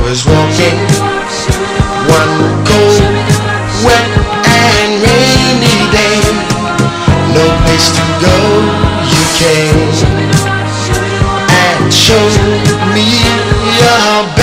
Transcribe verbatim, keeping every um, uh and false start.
was walking one cold, wet and rainy day. No place to go, you came and showed me your